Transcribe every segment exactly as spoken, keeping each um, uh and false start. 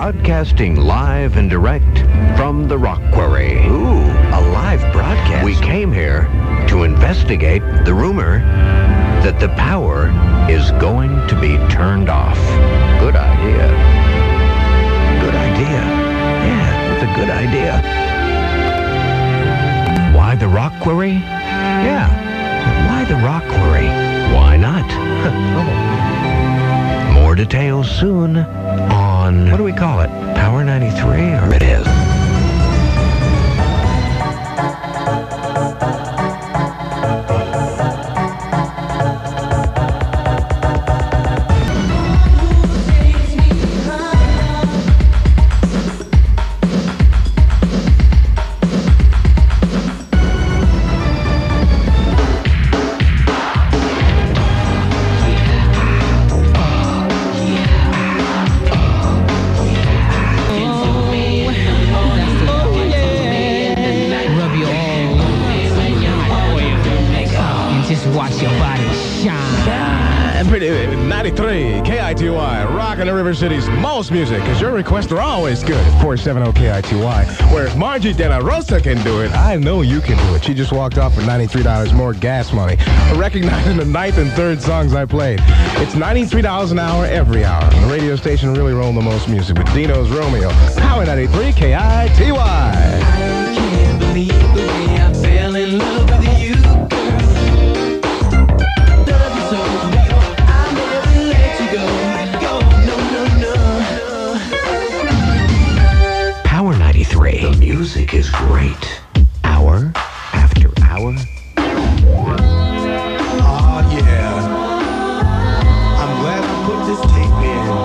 Broadcasting live and direct from the Rock Quarry. Ooh, a live broadcast. We came here to investigate the rumor that the power is going to be turned off. Good idea. Good idea. Yeah, it's a good idea. Why the Rock Quarry? Yeah. Why the Rock Quarry? Why not? Oh. More details soon on, what do we call it? Power ninety-three? Or it is. Watch your body shine. Pretty ninety-three K I T Y, rocking the River City's most music, because your requests are always good at four seventy K I T Y. Where if Margie De La Rosa can do it, I know you can do it. She just walked off with ninety-three dollars more gas money, recognizing the ninth and third songs I played. It's ninety-three dollars an hour every hour. And the radio station really rolling the most music with Dino's Romeo. Power ninety-three K I T Y. I can't believe the way I fell in love with you. The music is great. Hour after hour. Oh, yeah. I'm glad I put this tape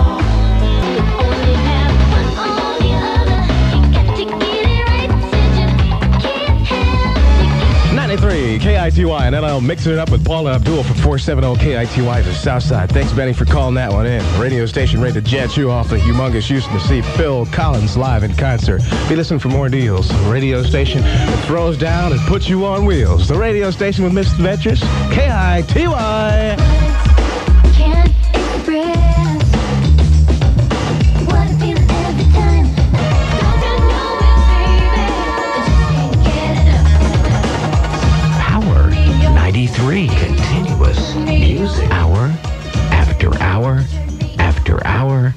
in. ninety-three K I T Y, and then I'll mix it up with Paula Abdul for four seventy K I T Y to Southside. Thanks, Benny, for calling that one in. The radio station ready to jet you off the humongous Houston to see Phil Collins live in concert. Be listening for more deals. The radio station that throws down and puts you on wheels. The radio station with Miss Vetress, K I T Y. Can't express what I feel every time. Don't you know it, baby? I just can't get enough. Power ninety-three, continuous music. Hour after hour after hour.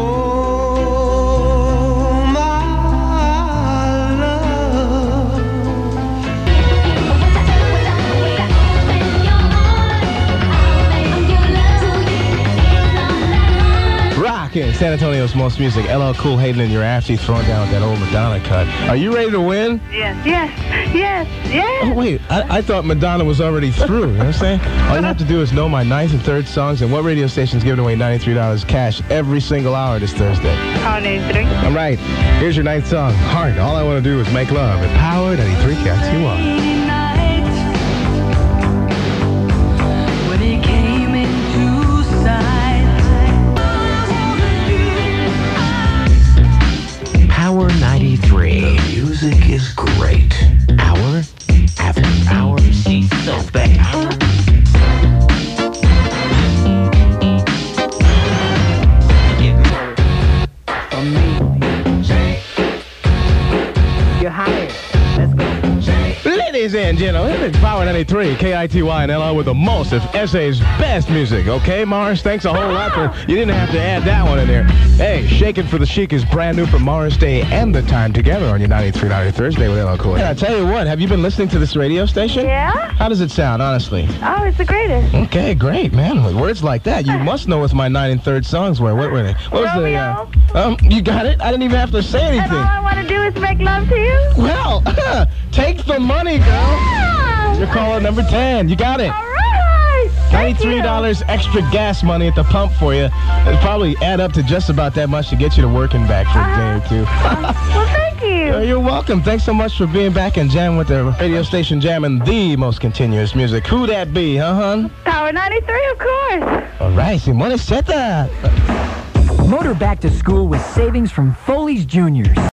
Oh, my love. Rockin' San Antonio's most music. L L Cool Hayden in your ass. He's throwing down with that old Madonna cut. Are you ready to win? Yes, yes, yes, yes. Oh, wait. I, I thought Madonna was already through. You know what I'm saying? All you have to do is know my ninth and third songs and what radio station's giving away ninety-three dollars cash every single hour this Thursday. Power ninety-three. All right. Here's your ninth song. Heart. All I want to do is make love at Power ninety-three K I T Y. Power ninety-three. The music is great. Hour after hour. She's so bad. You're hired. Let's go. Ladies and gentlemen, it's Power ninety-three K I T Y and L O with the most of S A's best music. Okay, Morris? Thanks a whole lot for... You didn't have to add that one in there. Hey, Shakin' for the Chic is brand new from Morris Day and The Time together on your ninety-three ninety Thursday with L L Cool. Yeah, I tell you what, have you been listening to this radio station? Yeah? How does it sound, honestly? Oh, it's the greatest. Okay, great, man. With words like that, you must know what my nine and third songs were. What were they? What was Romeo. the... Uh, um, you got it? I didn't even have to say anything. And all I want to do is make love to you? Well, take the money, girl. Yeah. You're calling number ten. You got it. All right. ninety-three dollars extra gas money at the pump for you. It'll probably add up to just about that much to get you to work and back for a day or two. Well, thank you. Uh, you're welcome. Thanks so much for being back and jamming with the radio station jamming the most continuous music. Who that be, huh, hon? Power ninety-three, of course. All right, Simone Seta. Motor back to school with savings from Foley's Juniors.